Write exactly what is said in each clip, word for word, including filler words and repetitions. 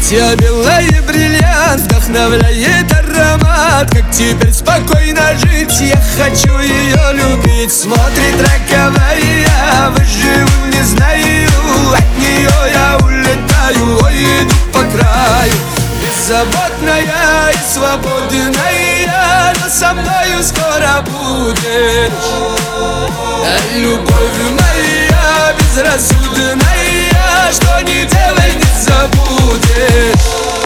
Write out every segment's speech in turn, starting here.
Платье белое, бриллиант, вдохновляет аромат. Как теперь спокойно жить, я хочу ее любить. Смотрит роковая, выживу не знаю. От нее я улетаю, ой, иду по краю. Беззаботная и свободная, но со мною скоро будешь. А любовь моя безрассудная, что не делай, не забудешь.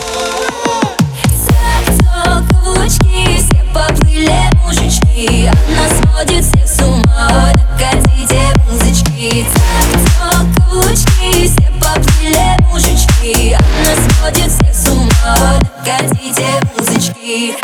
Так, каблучки, все поплыли мужички. Она сводит всех с ума, накатите музычки. Так, каблучки, все поплыли мужички. Она сводит всех с ума, накатите музычки.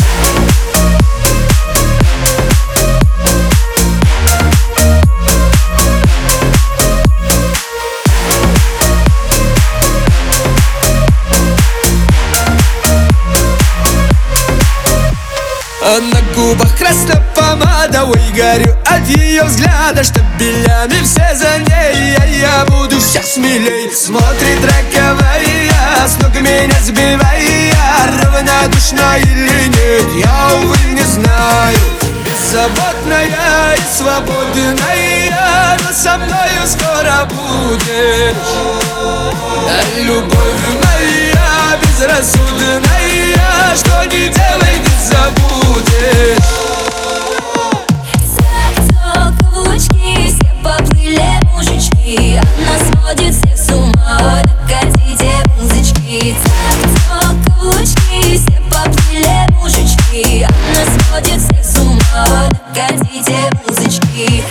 А на губах красная помада, ой, горю от ее взгляда. Штабелями все за ней, а я буду все смелей. Смотрит роковая, с ног меня сбивая. Равнодушна или нет, я, увы, не знаю. Беззаботная и свободная, но со мною скоро будешь. А любовь моя безрассудная, что не делай, не забудешь. Так, каблучки, все поплыли мужички. Она сводит всех с ума, накатите музычки. Так, каблучки, все поплыли мужички. Она сводит всех с ума, накатите музычки.